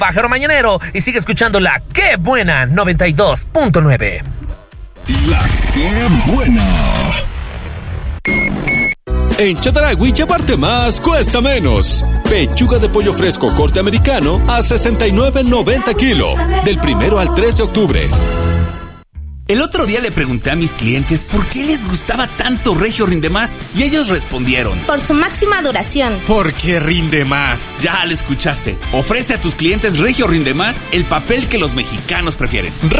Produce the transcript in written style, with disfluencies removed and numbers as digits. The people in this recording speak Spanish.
Pájaro Mañanero y sigue escuchando la ¡Qué buena! 92.9. La ¡Qué buena! En Chedraui llevarte más cuesta menos. Pechuga de pollo fresco corte americano a $69.90 kilo. Del 1 al 3 de octubre. El otro día le pregunté a mis clientes por qué les gustaba tanto Regio Rinde Más y ellos respondieron: por su máxima duración. Porque rinde más. Ya lo escuchaste. Ofrece a tus clientes Regio Rinde Más, el papel que los mexicanos prefieren.